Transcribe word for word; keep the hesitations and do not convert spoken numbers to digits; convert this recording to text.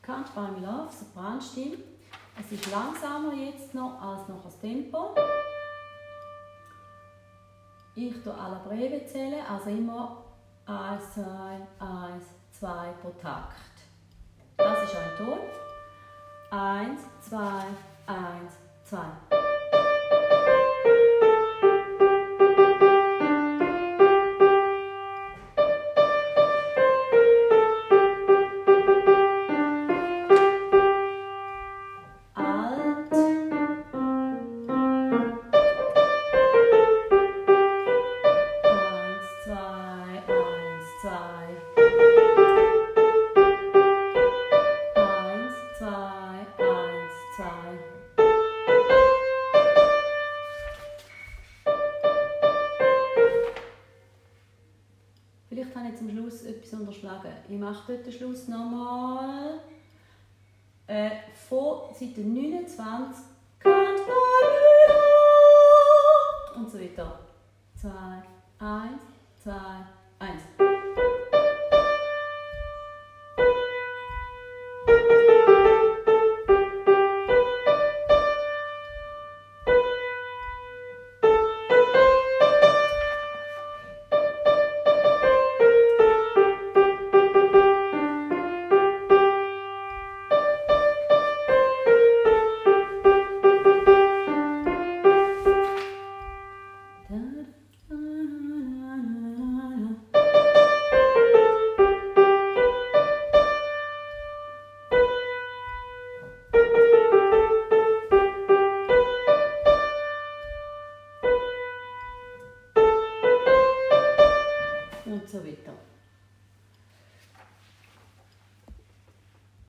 Can't Buy Me Love, Sopranstil. Es ist langsamer jetzt noch als noch das Tempo. Ich tue alle Breve zählen, also immer eins, zwei, eins, zwei pro Takt. Das ist ein Ton. eins, zwei, eins, zwei. Vielleicht habe ich zum Schluss etwas unterschlagen. Ich mache dort den Schluss nochmal äh, von Seite neunundzwanzig und so weiter. zwei, eins, zwei, eins.